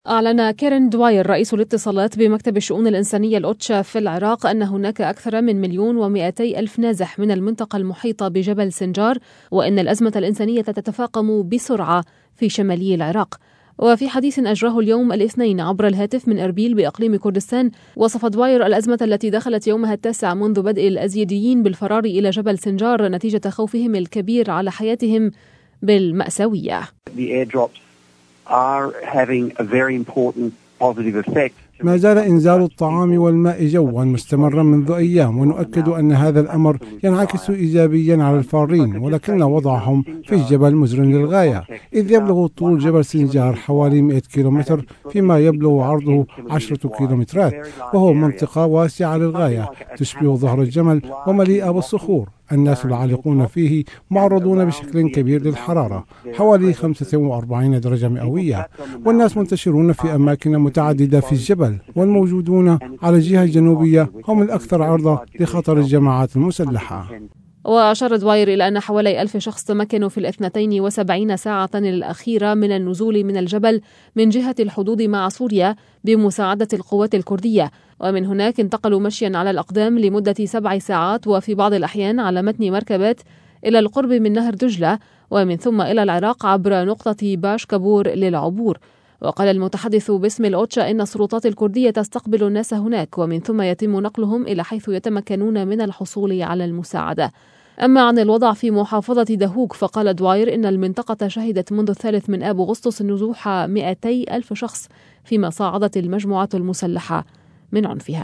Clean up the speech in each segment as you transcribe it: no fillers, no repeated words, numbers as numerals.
أعلن كارين دواير رئيس الاتصالات بمكتب الشؤون الإنسانية الأوتشا في العراق أن هناك أكثر من 1,200,000 نازح من المنطقة المحيطة بجبل سنجار، وأن الأزمة الإنسانية تتفاقم بسرعة في شمالي العراق. وفي حديث أجراه اليوم الاثنين عبر الهاتف من أربيل بإقليم كردستان، وصف دواير الأزمة التي دخلت يومها التاسع منذ بدء الأزيديين بالفرار إلى جبل سنجار نتيجة خوفهم الكبير على حياتهم بالمأساوية. ما زال إنزال الطعام والماء جوا مستمرا منذ أيام، ونؤكد أن هذا الأمر ينعكس إيجابيا على الفارين، ولكن وضعهم في الجبل مزر للغاية، إذ يبلغ طول جبل سنجار حوالي 100 كيلومتر، فيما يبلغ عرضه 10 كيلومترات، وهو منطقة واسعة للغاية تشبه ظهر الجمل ومليئة بالصخور. الناس العالقون فيه معرضون بشكل كبير للحرارة حوالي 45 درجة مئوية، والناس منتشرون في أماكن متعددة في الجبل، والموجودون على الجهة الجنوبية هم الأكثر عرضة لخطر الجماعات المسلحة. وأشار دواير إلى أن حوالي 1000 شخص تمكنوا في 72 ساعة الأخيرة من النزول من الجبل من جهة الحدود مع سوريا بمساعدة القوات الكردية، ومن هناك انتقلوا مشيا على الأقدام لمدة 7 ساعات، وفي بعض الأحيان على متن مركبات إلى القرب من نهر دجلة، ومن ثم إلى العراق عبر نقطة باش كابور للعبور. وقال المتحدث باسم الأوتشا إن السلطات الكردية تستقبل الناس هناك، ومن ثم يتم نقلهم إلى حيث يتمكنون من الحصول على المساعدة. أما عن الوضع في محافظة دهوك، فقال دواير إن المنطقة شهدت منذ 3 أغسطس نزوح 200,000 شخص، فيما صاعدت المجموعات المسلحة من عنفها.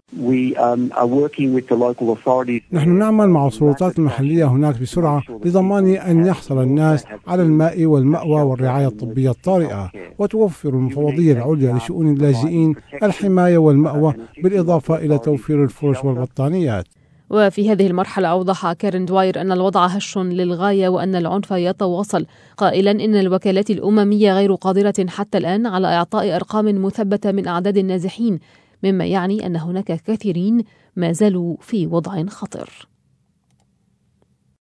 نحن نعمل مع السلطات المحلية هناك بسرعة لضمان أن يحصل الناس على الماء والمأوى والرعاية الطبية الطارئة، وتوفر المفوضية العليا لشؤون اللاجئين الحماية والمأوى، بالإضافة إلى توفير الفرش والبطانيات. وفي هذه المرحلة أوضح كارين دواير أن الوضع هش للغاية وأن العنف يتواصل، قائلا إن الوكالات الأممية غير قادرة حتى الآن على إعطاء أرقام مثبتة من أعداد النازحين، مما يعني أن هناك كثيرين ما زالوا في وضع خطر.